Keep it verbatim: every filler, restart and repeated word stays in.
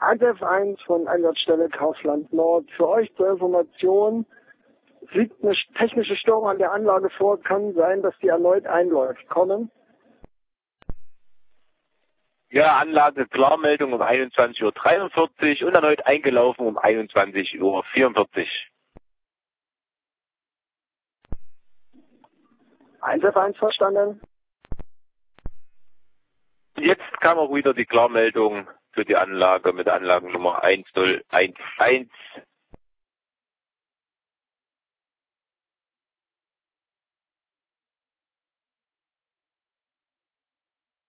eins F eins von Einsatzstelle Kaufland Nord. Für euch zur Information, liegt eine technische Störung an der Anlage vor, kann sein, dass die erneut einläuft. Kommen. Ja, Anlage Klarmeldung um einundzwanzig Uhr dreiundvierzig und erneut eingelaufen um einundzwanzig Uhr vierundvierzig. eins F eins verstanden. Jetzt kam auch wieder die Klarmeldung für die Anlage mit Anlagennummer eins null eins eins